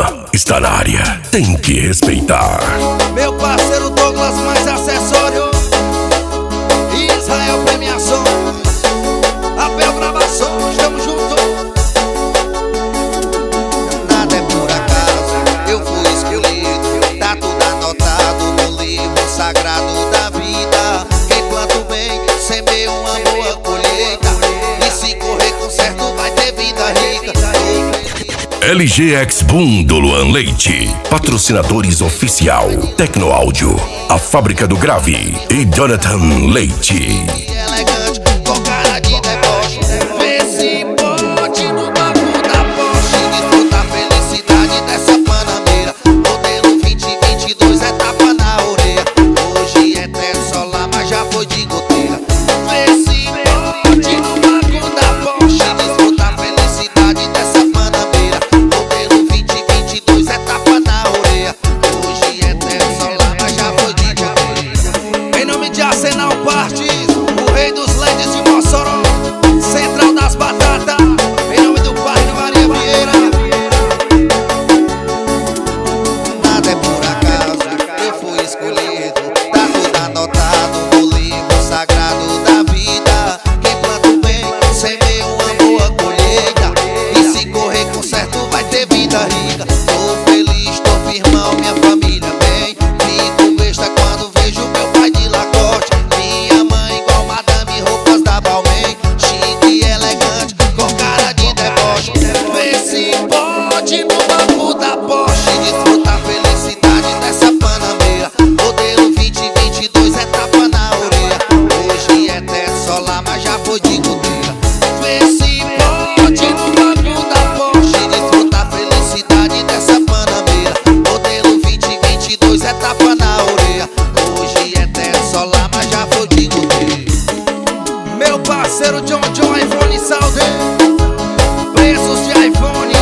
está na área, tem que respeitar. Meu parceiro Douglas, mais acessório, Israel Premiações, Abel Gravações, tamo junto. Nada é por acaso, eu fui escolhido, tá tudo anotado no livro sagrado da vida. Quem planta o bem, semeia uma boa colheita, e se correr com certo vai ter vida rica. LGX Boom do Luan Leite, patrocinadores oficial, Tecnoáudio, a fábrica do grave e Jonathan Leite. Elegante, com cara de deboche, vê se pode no banco da Porsche, desfruta a felicidade dessa panameira. Modelo 2022 é tapa na orelha, hoje é teto solar, mas já foi de goteira. Vê se pode no banco da Porsche, desfruta a felicidade dessa panameira. Modelo 2022 é tapa na orelha, hoje é teto solar, mas já foi de goteira. Em nome de Arsenal Partes, o rei dos LEDs de Mossoró, Central das Batatas, em nome do pai de Maria Vieira. Nada é por acaso, eu fui escolhido, tá tudo anotado no livro sagrado da vida. Quem planta o bem, semeia uma boa colheita, e se correr com certo vai ter vida rica. Tô feliz, tô firmão, minha família bem, fico besta quando vejo meu pai de Lacoste, minha mãe igual madame, roupas da Balmain, chique e elegante, com cara de deboche. Vê se pode no banco da Porsche, desfruta a felicidade dessa panameira. Modelo 2022 é tapa na orelha, hoje é teto solar, mas já foi de goteira. Vê se pode no banco da Porsche, desfruta a felicidade dessa panameira. Modelo 2022 é tapa na orelha, hoje é teto solar, mas já foi de goteira. Meu parceiro John iPhone Saúde, preços de iPhone